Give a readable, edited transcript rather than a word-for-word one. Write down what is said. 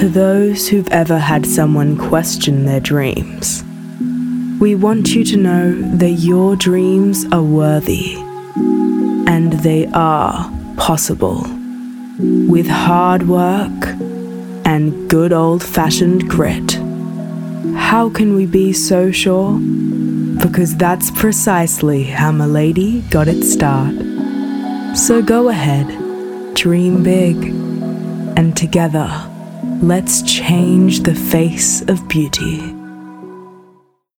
To those who've ever had someone question their dreams, we want you to know that your dreams are worthy and they are possible. With hard work and good old-fashioned grit. How can we be so sure? Because that's precisely how Milady got its start. So go ahead, dream big, and together, let's change the face of beauty.